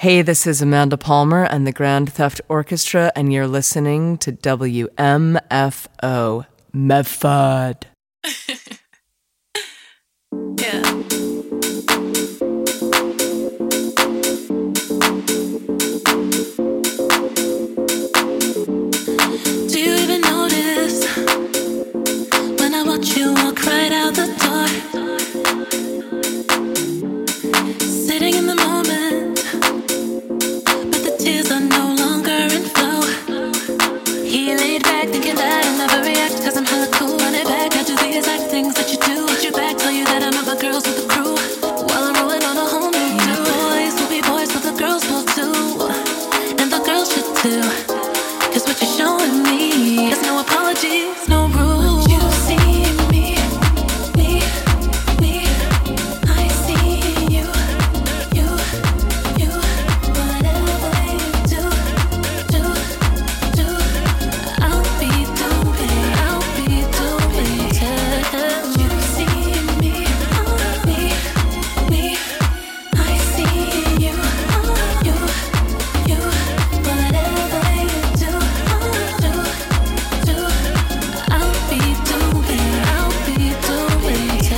Hey, this is Amanda Palmer and the Grand Theft Orchestra, and you're listening to WMFO, Medford. Yeah. Do you even notice when I watch you walk right out the door? Sitting in the moment, but the tears are no longer in flow. He laid back thinking that I'll never react, cause I'm hella cool. Run it back, I do the exact things that you do. Hit you back, tell you that I'm not my girls with the crew. While I'm rolling on a whole new new boys will be boys, but the girls will too. And the girls should too. Cause what you're showing me is no apologies, no rules. You see me, I see you, whatever you do, I'll be doing it. You see me, I see you, whatever you do, I'll be doing it.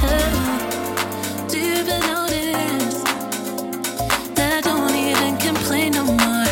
Do you even notice that I don't even complain no more?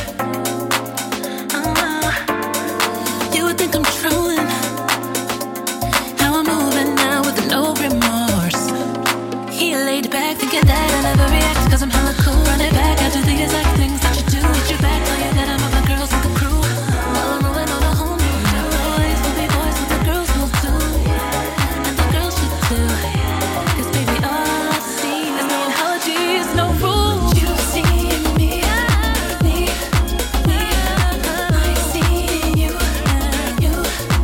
You would think I'm trolling how I'm moving now with no remorse. He laid back thinking that I never react, cause I'm hella cool. Run it back, I do the exact things that you do. Hit you back, tell you that I'm with my girls with the crew. While I'm rolling on a whole new boys will be boys, but the girls will too. And the girls should too. Cause baby, all I see is no apologies, no rules. You see me, I see you, whatever you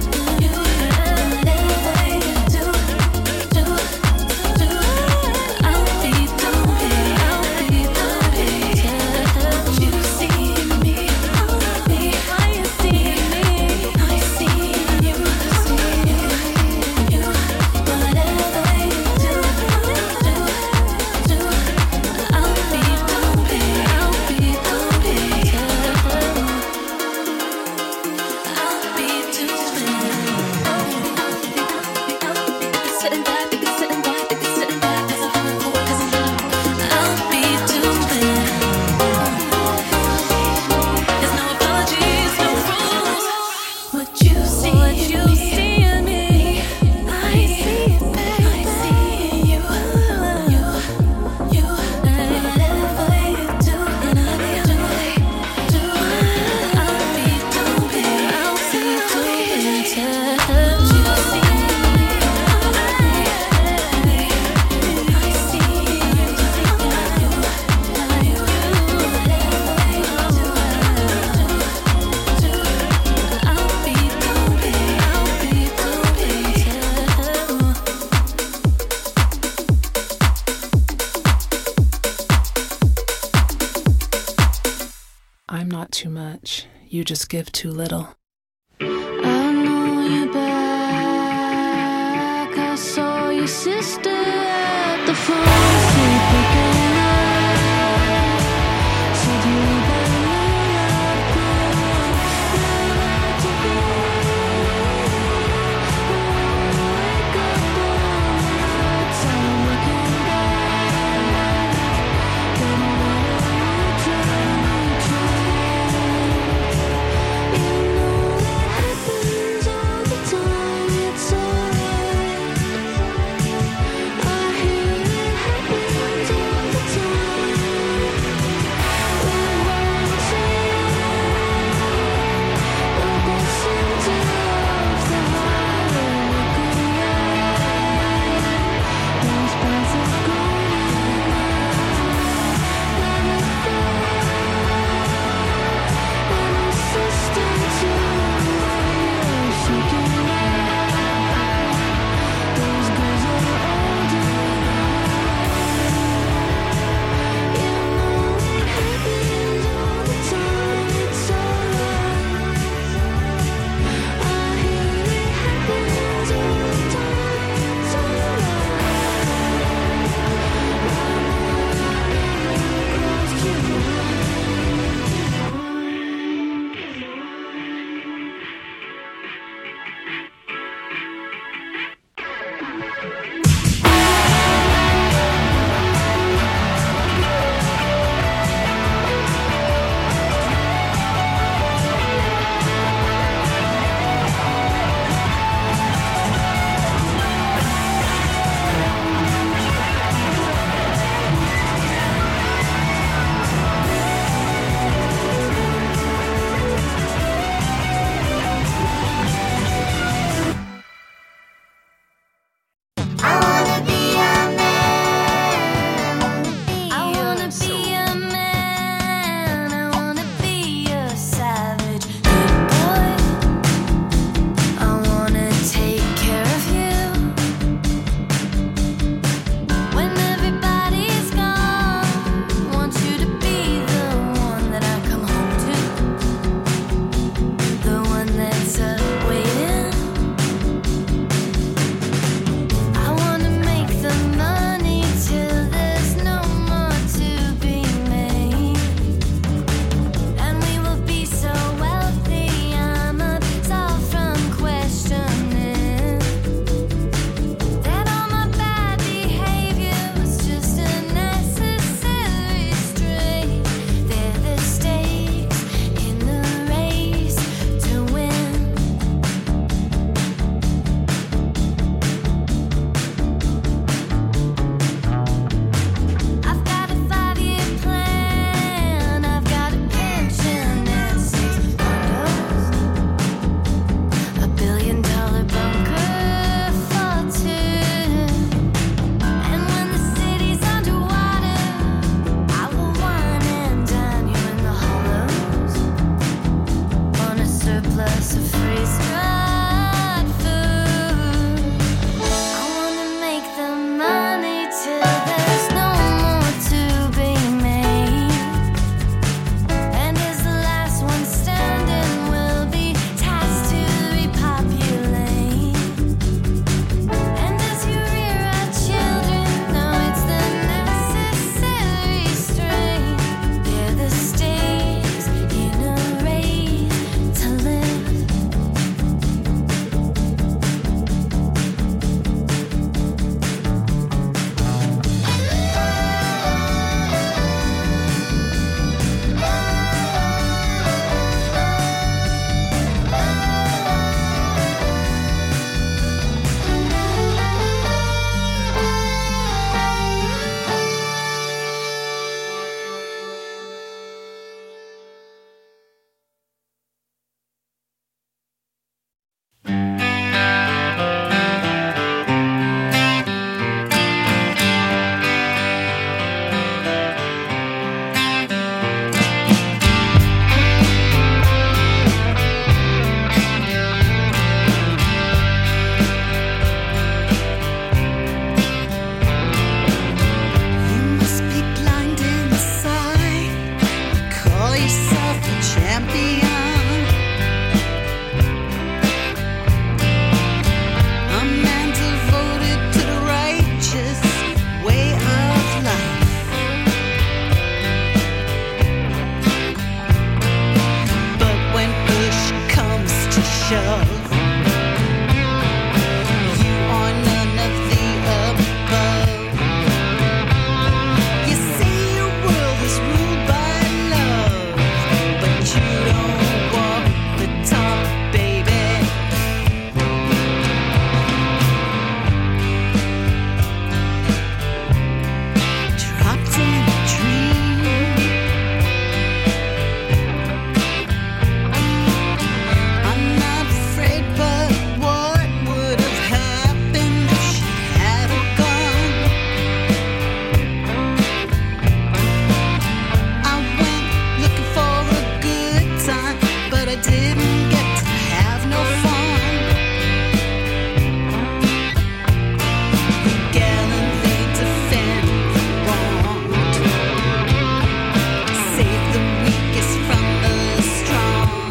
do, I'll be doing it. You see me, I see you, whatever you do, I'll be sitting back, sitting back, sitting back, cause I'm cool, cause I'll be doing. There's no apologies, no rules. What you see in me, I see it, baby. I see you, whatever you do, and I'll be doing. I'll be doing. You see I'm not too much. You just give too little. I know you're back. I saw your sister at the pharmacy picking up. Said you were better loved than to be. Wake up on the time looking back. Then whatever you try. You know that happens all the time. It's alright. shove. You are none of the above. You say your world is ruled by love, but you don't walk the talk, baby. Trapped in a dream, I'm not afraid, but what would have happened if she had a gun? I went looking for a good time, but I didn't get to have no fun. You gallantly defend the wronged, save the weakest from the strong.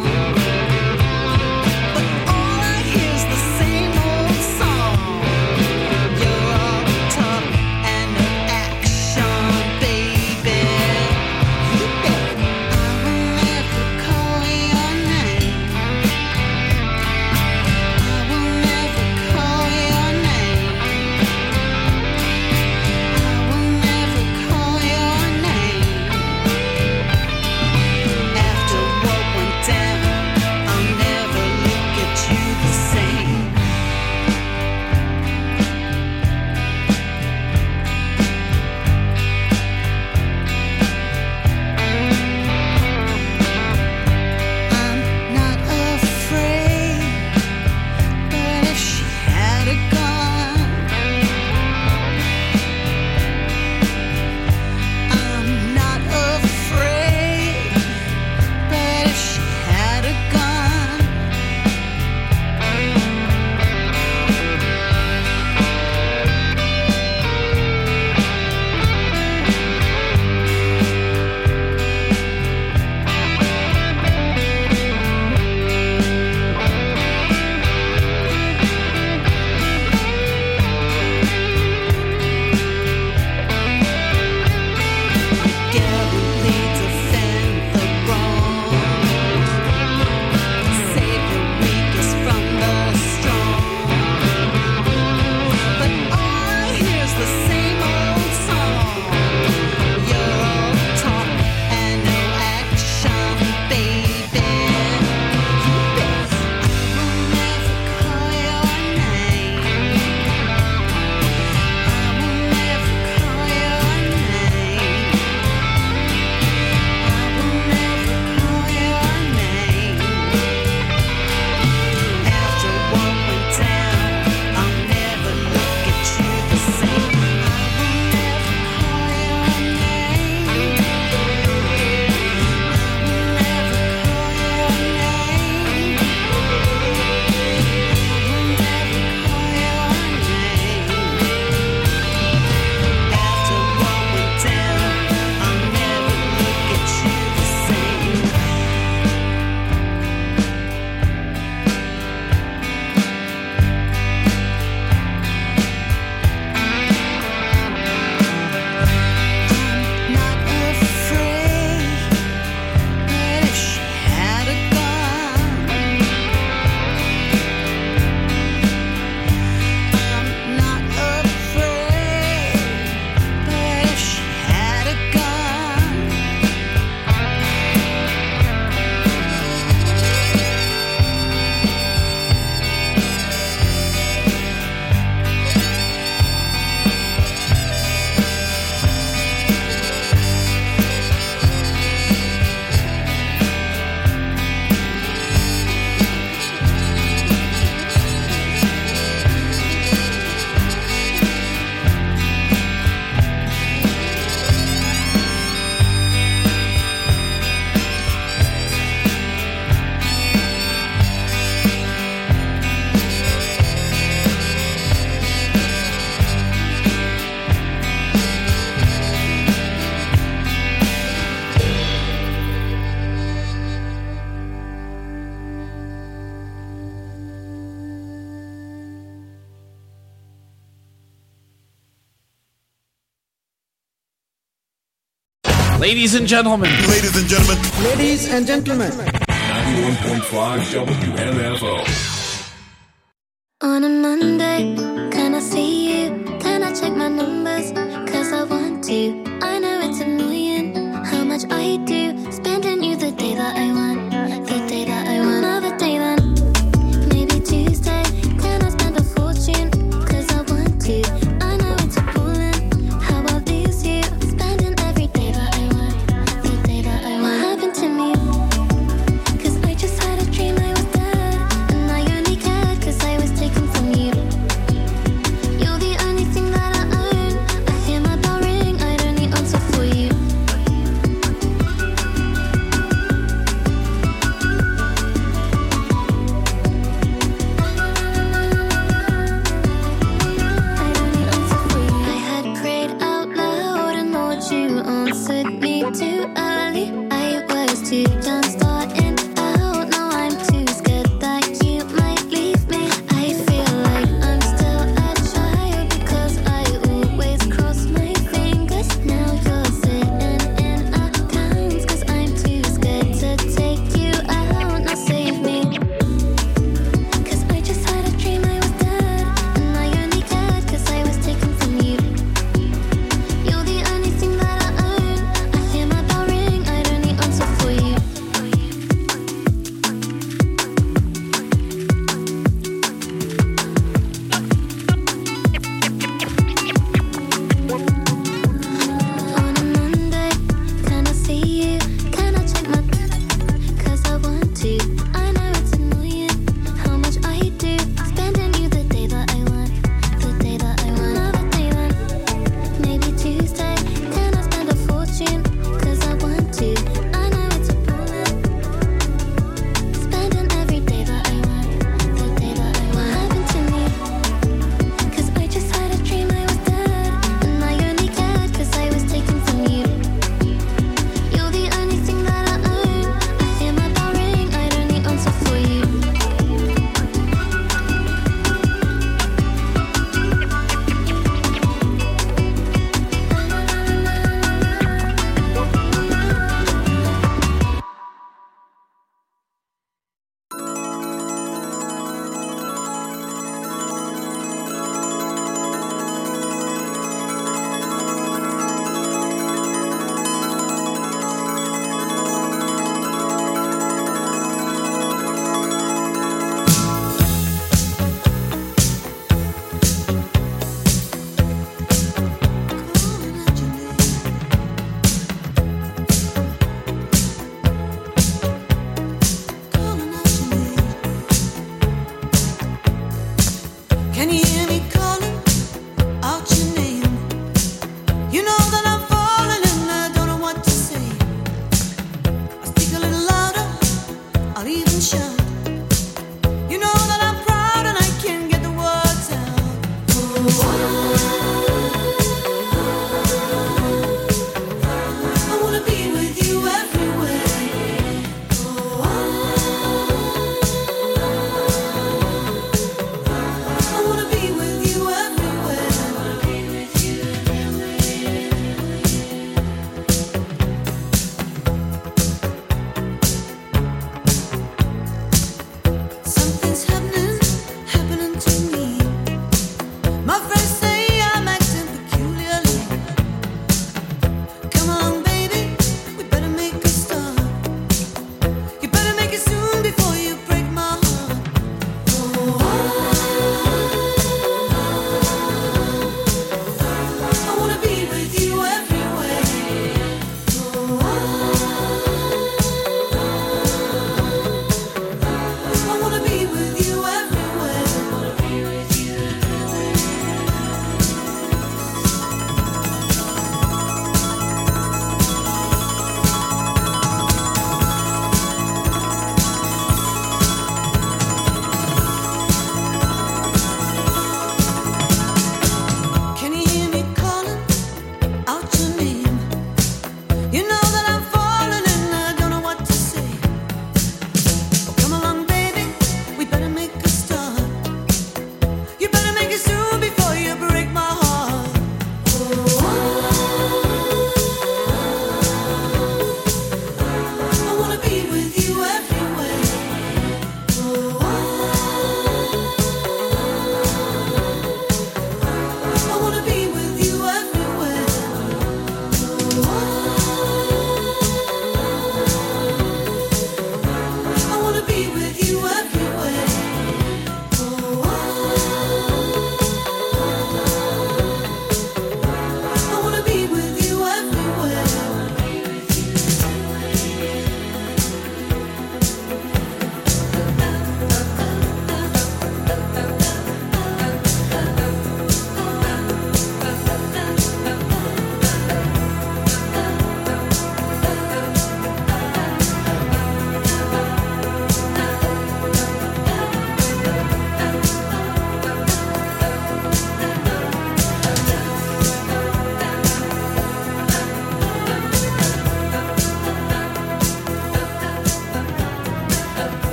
But all I hear's the same old song. You're all talk and no action, baby. I will never call your name. I will never call your name. I will never call your name. After what went down, I'll never look at you the same. I'm not afraid, but if she had a gun, I'm not afraid, but if she had a gun, gallantly defend the wronged, save the weakest from the strong. But all I hear's the same old song. You're all talk and no action, baby. I will never call your name. I will never call your name. I will never call your name. After what went down, I'll never look at you the same. I will never call your name. I will never call your name. I will never call your name. After what went down, I'll never look at you the same. I'm not afraid, but if she had a gun, I'm not afraid, but if she had a gun. Ladies and gentlemen. Ladies and gentlemen. Ladies and gentlemen. 91.5 WMFO. I wanna be with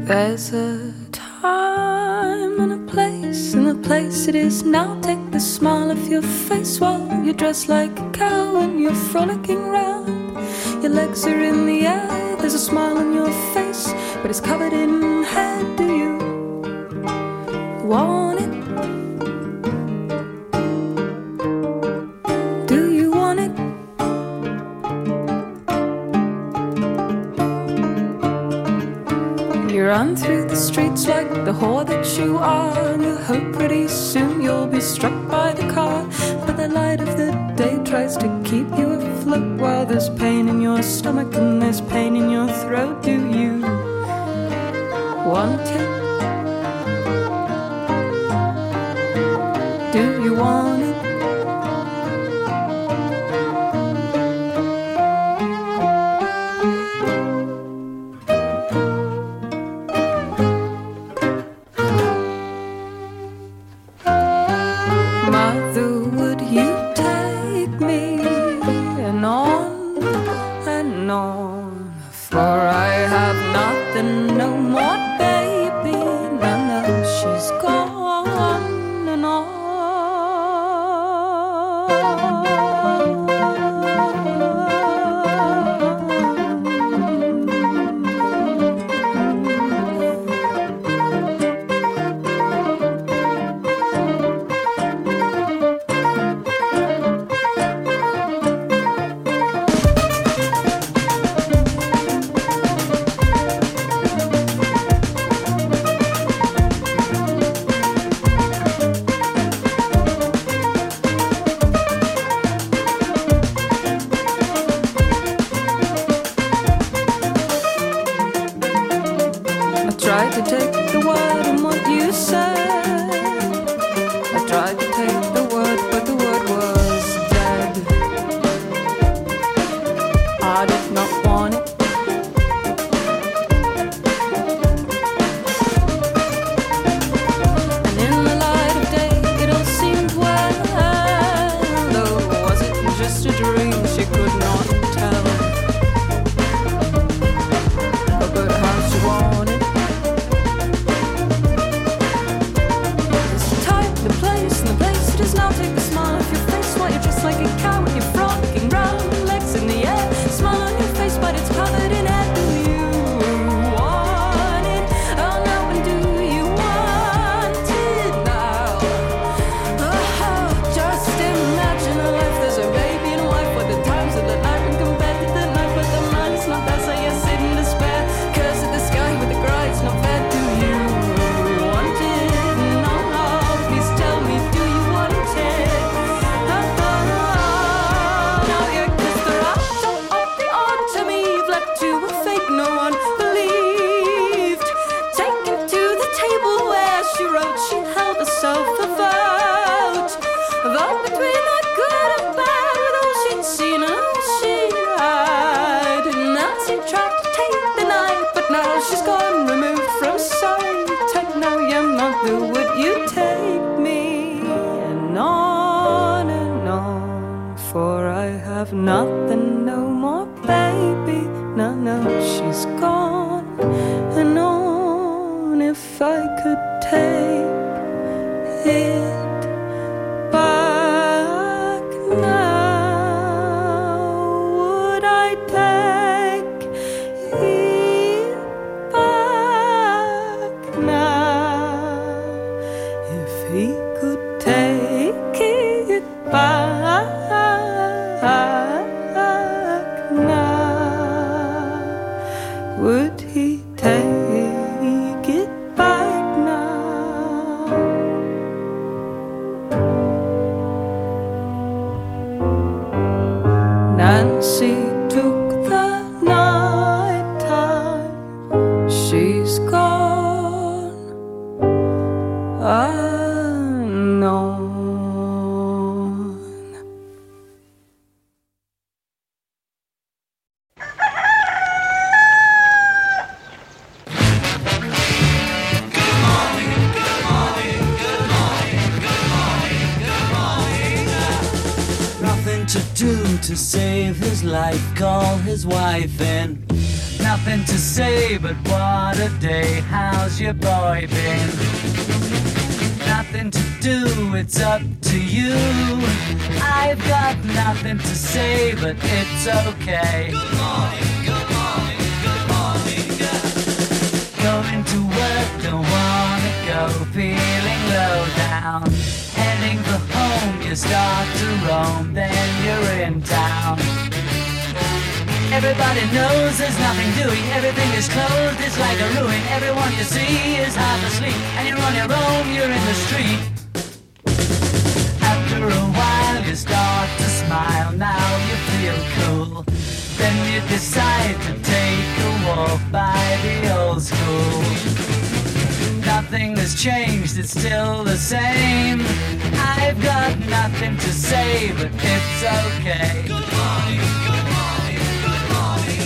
There's a time and a place, and the place it is now. Take the smile off your face while you're dressed like a cow and you're frolicking round. Your legs are in the air, there's a smile on your face, but it's covered in hair. Do you want it? Do you want it? You run through the streets like the whore that you are, and you hope pretty soon you'll be struck by the car. But the light of the day tries to keep you afloat while there's pain in your stomach and there's pain in your throat. Do you want it? Do you want it? Mother, would you take me and on, for I have nothing no more, baby. No, she's gone and on. I tried to take the word and what you said. I tried to take the word, but the word was dead. I did not want it. And in the light of day, it all seemed well. Though was it just a dream? She could not tell. But how she wanted. The place, and the place it is now. Take the smile off your face while you're dressed like a cow and you're frolicking round, legs in the air, smile on your face, but it's covered in hair. Do you want it? Oh no, and do you want it now? Oh, just imagine a life. There's a baby and a wife, where the times of the night when compared to the night, but the man is not there, so you sit in despair. Curse at the sky with the cry, it's not fair. Do you want it? Tell me, do you want it? Now you kiss the rush of the autumn eve, left to a fate no one believed. Taken to the table where she wrote, she held herself a vote. A vote between the good and bad, with all she'd seen and all she'd had. And now she tried to take the night, but now she's gone, removed from sight. And now your mother, would you take me and on, for I have nothing no more, baby. No, she's gone and on. If I could take it back now, would I take it back now? If he could take it back now, would he take it back now? Nancy took the night time, she's gone. Unknown. Nothing to do to save his life, call his wife in. nothing to say, but what a day. How's your boy been? Nothing to do, it's up to you. I've got nothing to say, but it's okay. Good morning, good morning, good morning, yeah. Going to work, don't wanna go, feeling low down. Heading for home, you start to roam, then you're in town. Everybody knows there's nothing doing, everything is closed, it's like a ruin. Everyone you see is half asleep, and you're on your own, you're in the street. After a while you start to smile, now you feel cool. Then you decide to take a walk by the old school. Nothing has changed, it's still the same. I've got nothing to say, but it's okay. Good morning, good morning, good morning.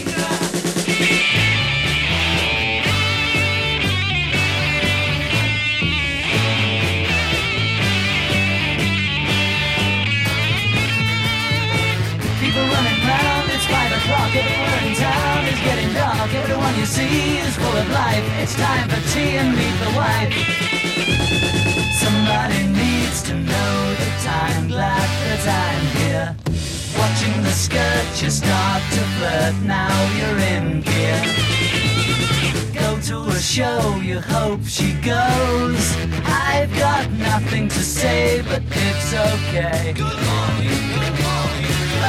People running round, it's 5 o'clock. Everywhere in town is getting dark. Everyone you see is full of life. It's time for tea and meet the wife. Somebody needs to know the time. Glad that I'm here. Watching the skirt, you start to flirt. Now you're in gear. Go to a show, you hope she goes. I've got nothing to say, but it's okay. Good morning, good morning.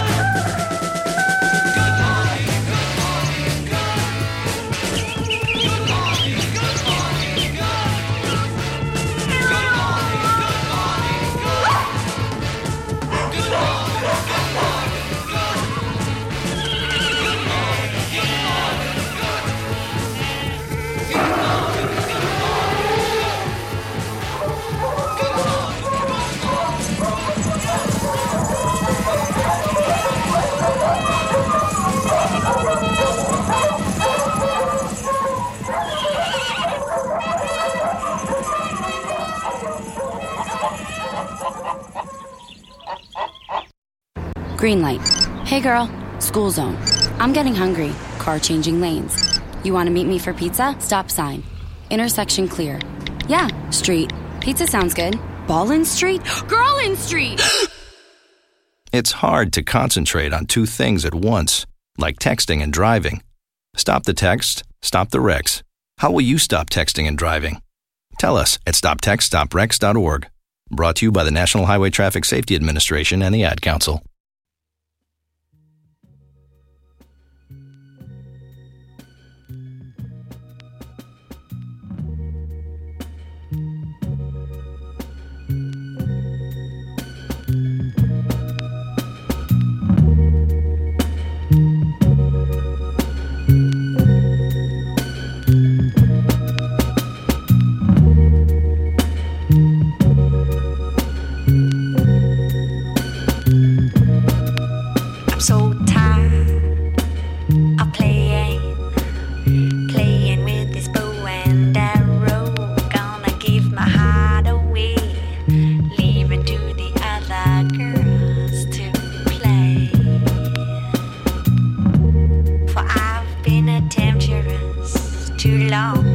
Green light. Hey girl, school zone. I'm getting hungry. Car changing lanes. You want to meet me for pizza? Stop sign. Intersection clear. Yeah, street. Pizza sounds good. Ballin Street? Girlin Street! It's hard to concentrate on two things at once, like texting and driving. Stop the text, stop the wrecks. How will you stop texting and driving? Tell us at stoptextstopwrecks.org. Brought to you by the National Highway Traffic Safety Administration and the Ad Council. So tired of playing with this bow and arrow. Gonna give my heart away, leave it to the other girls to play. For I've been a temptress too long.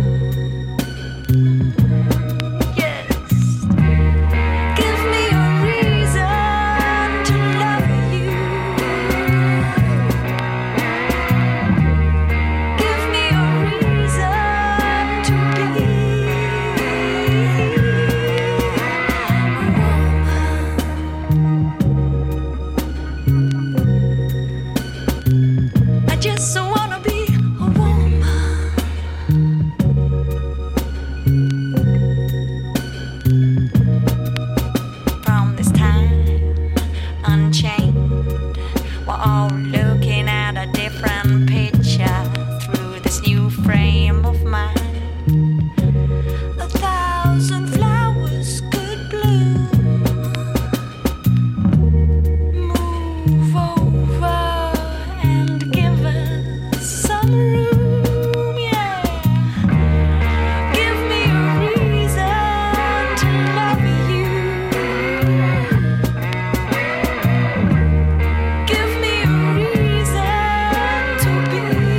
Be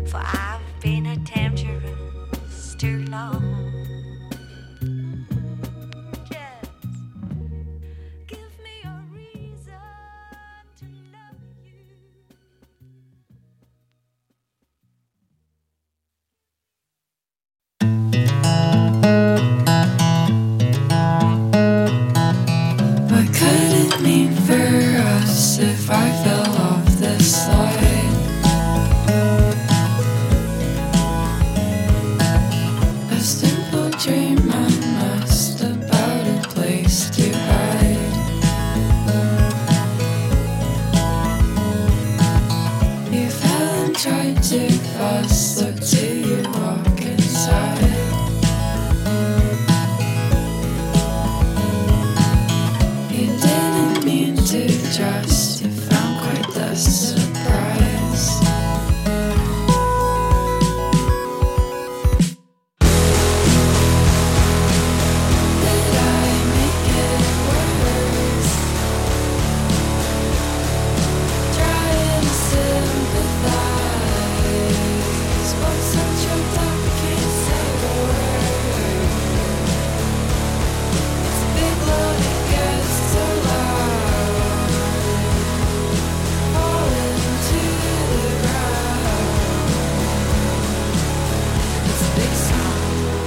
for I've been a temptress too long. Just give me a reason to love you. I couldn't mean for us if I fell off this slide. A simple dream I must about a place to hide. You fell and tried to fuss, look till you walk inside. You didn't mean to trust, you found quite the surprise. Did I make it worse? Trying to sympathize, but such a dark can't say a word. It's a big love, it gets so loud, falling to the ground. It's a big sound.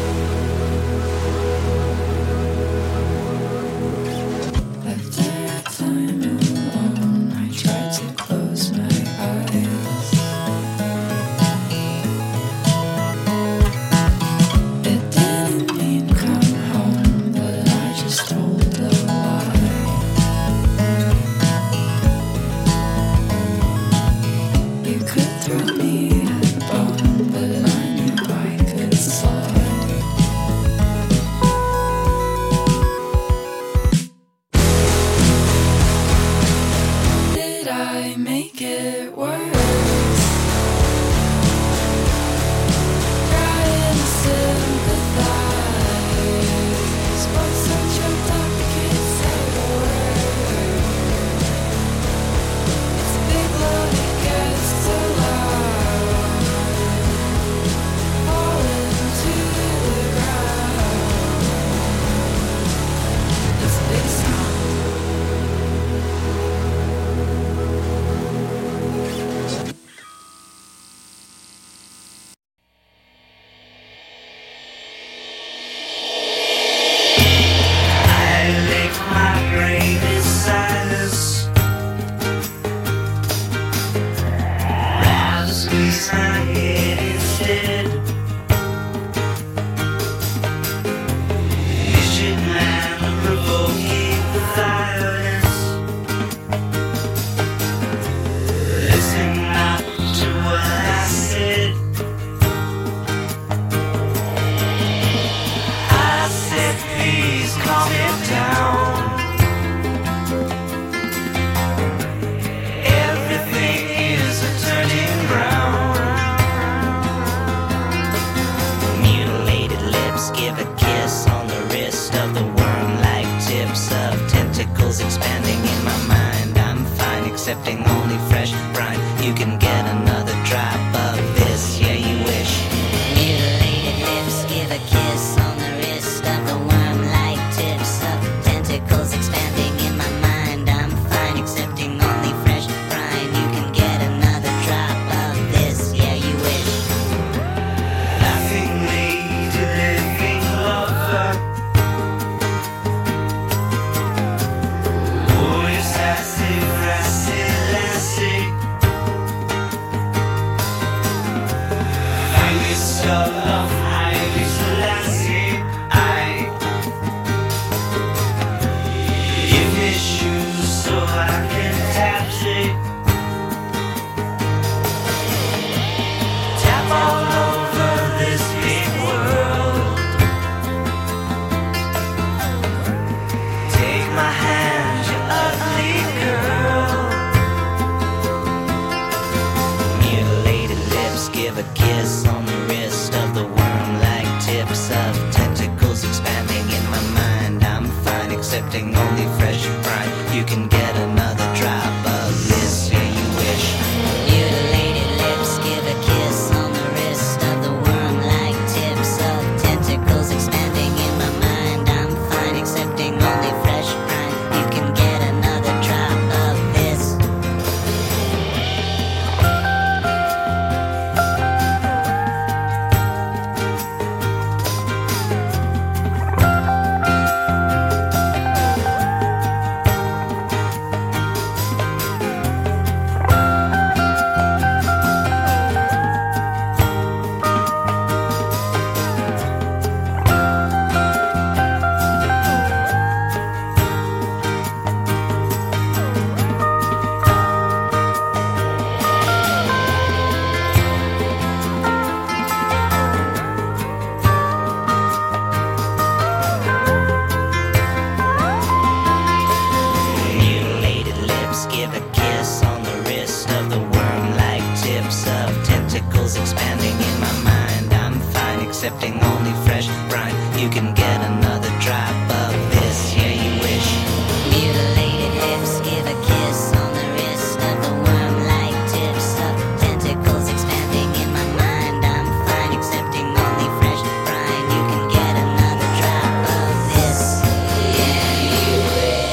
After a time alone, I tried to close my eyes. It didn't mean come home, but I just told a lie. You could throw me a bone, but I knew I could slide. Did I make it worse? Trying to sympathize, but such a dark can't say a word. It's a big love, it gets so loud, falling to the ground. It's a big sound. I lick my brain inside us. Rather squeeze my head instead. Vision and provoking violence. Listen not to what I said. I said, please calm it down. Everything is a turning round. Mutilated lips give a kiss on the wrist of the worm-like tips of tentacles expanding in my mind. I'm fine accepting only fresh brine. You can get another drop of this, yeah you wish. Mutilated lips give a kiss on the wrist of the worm-like tips of tentacles expanding in my mind. I'm fine accepting only fresh brine. You can get another drop of this, yeah you wish. Laughing lady, living lover. Boy, sassy, brassy, lassie. Finest of Haile Selassie. Give me shoes so I can taxi. Tap all over this big world. Take my hand, you ugly girl. Mutilated lips give a kiss on the wrist of the worm-like tips of tentacles expanding in my mind. I'm fine accepting only fresh brine. You can get another drop of this, yeah you wish. Mutilated lips give a kiss on the tentacles expanding in my mind. I'm fine, accepting only fresh brine. You can get another drop of this, yeah, you wish. Mutilated hips, give a kiss on the wrist of the worm-like tips of tentacles expanding in my mind. I'm fine, accepting only fresh brine. You can get another drop of this, yeah, you wish.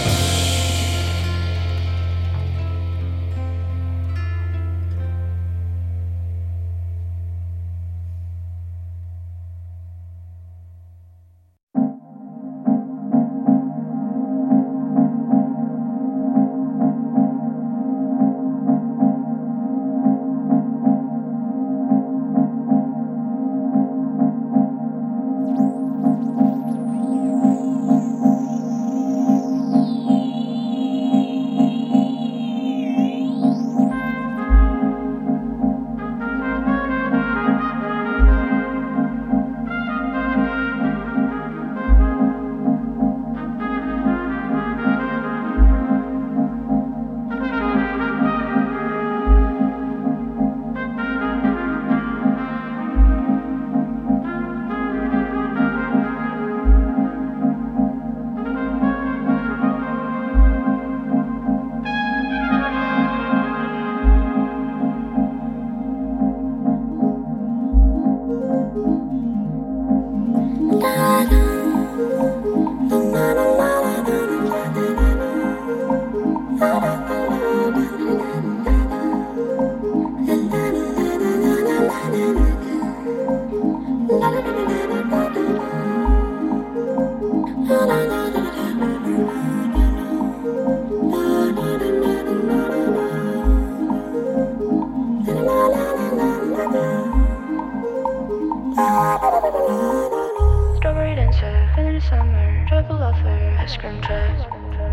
Strawberry dancer, feeling the summer, trouble offer, ice cream truck.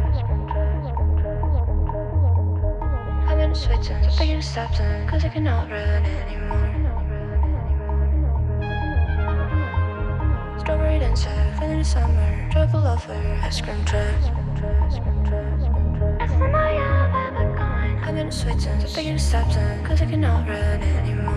I'm in the sweet zone, so taking steps in, cause I cannot run anymore. Strawberry dancer, feeling the summer, trouble offer, ice cream truck. I'm in the sweet zone, so taking steps in, cause I cannot run anymore.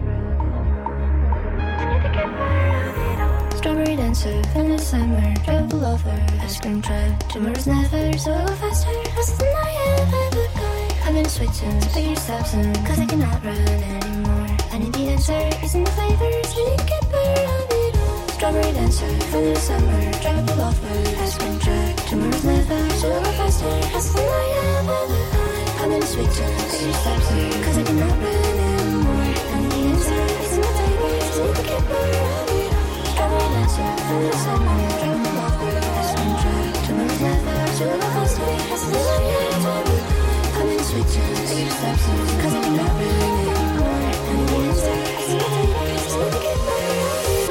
Strawberry dancer, feeling the summer, trouble over, ice cream truck. Tomorrow's never so faster, faster than I have ever gone. I'm in a sweet zone, so take your steps in, cause I cannot run anymore. I need the answer, isn't the flavors, really get better of it all. Strawberry dancer, feeling the summer, trouble over, ice cream truck. Tomorrow's never so faster, faster than I have ever gone. I'm in a sweet zone, so take your steps in, cause I cannot run anymore. I need the answer, isn't the flavors, really get better of it all. Strawberry dancer, feeling the summer, trouble over, ice cream truck. Tomorrow's never so faster, faster than I have ever gone. I'm in a sweet zone, take your steps in, cause I cannot run anymore. I need the answer, isn't the flavors, really get better of it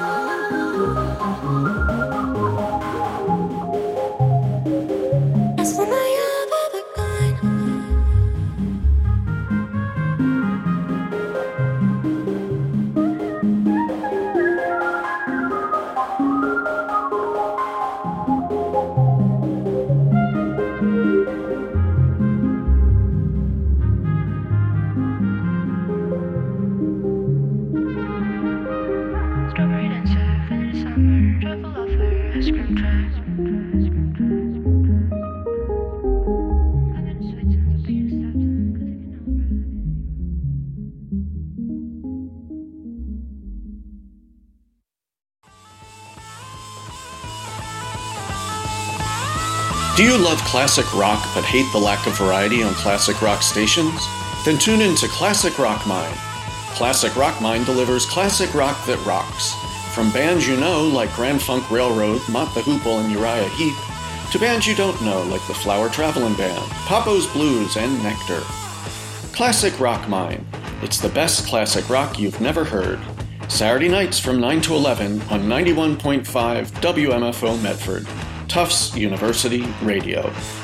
all. Faster than I have ever gone. Strawberry dancer, feeling the summer, trouble over, ice cream truck. I'm in a sweet zone, so take your steps in, cause I cannot run Do you love classic rock but hate the lack of variety on classic rock stations? Then tune in to Classic Rock Mind. Classic Rock Mind delivers classic rock that rocks. From bands you know like Grand Funk Railroad, Mott the Hoople, and Uriah Heep, to bands you don't know like the Flower Traveling Band, Papo's Blues, and Nectar. Classic Rock Mind. It's the best classic rock you've never heard. Saturday nights from 9 to 11 on 91.5 WMFO Medford, Tufts University Radio.